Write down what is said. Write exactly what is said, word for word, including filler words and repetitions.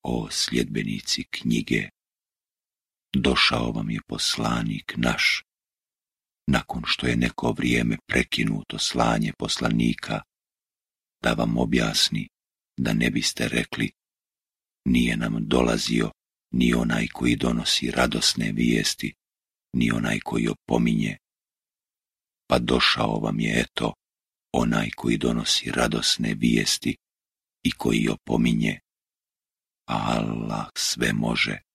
o sljedbenici knjige, došao vam je poslanik naš, nakon što je neko vrijeme prekinuto slanje poslanika, da vam objasni da ne biste rekli: nije nam dolazio ni onaj koji donosi radosne vijesti, ni onaj koji opominje. Pa došao vam je eto onaj koji donosi radosne vijesti i koji opominje, a Allah sve može.